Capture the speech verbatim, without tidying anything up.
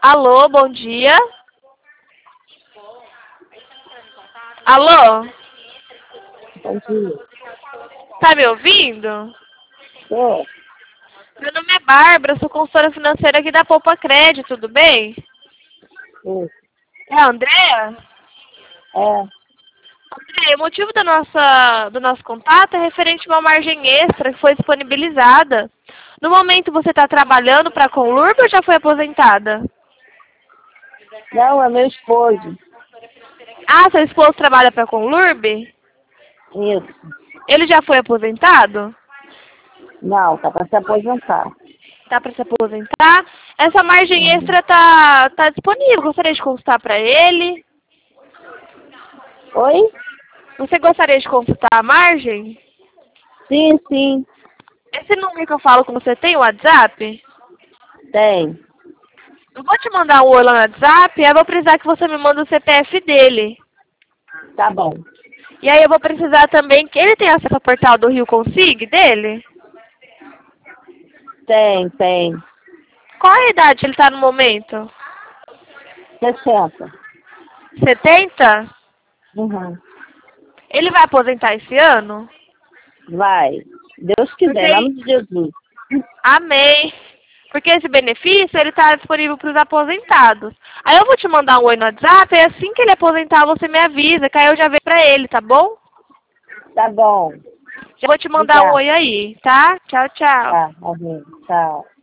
Alô, bom dia. Alô? Bom dia. Tá me ouvindo? Tô. Meu nome é Bárbara, sou consultora financeira aqui da Poupa Crédito, tudo bem? Tô. É a Andréa? É. Andréa, o motivo da nossa, do nosso contato é referente a uma margem extra que foi disponibilizada. No momento você está trabalhando para a Conlurb ou já foi aposentada? Não, é meu esposo. Ah, seu esposo trabalha para a Conlurb? Isso. Ele já foi aposentado? Não, tá para se aposentar. Tá para se aposentar? Essa margem Uhum. extra tá, tá disponível. Gostaria de consultar para ele? Oi? Você gostaria de consultar a margem? Sim, sim. Esse número que eu falo com você tem o WhatsApp? Tem. Eu vou te mandar um oi lá no WhatsApp, aí eu vou precisar que você me manda o C P F dele. Tá bom. E aí eu vou precisar também que ele tem acesso ao portal do Rio Consig dele? Tem, tem. Qual a idade ele está no momento? sessenta. setenta? Uhum. Ele vai aposentar esse ano? Vai. Deus quiser, em Porque, nome de Jesus. amém. Porque esse benefício, ele está disponível para os aposentados. Aí eu vou te mandar um oi no WhatsApp, e assim que ele aposentar, você me avisa, que aí eu já vejo pra ele, tá bom? Tá bom. Eu vou te mandar um Obrigada. oi aí, tá? Tchau, tchau. Tá, amém. Tchau.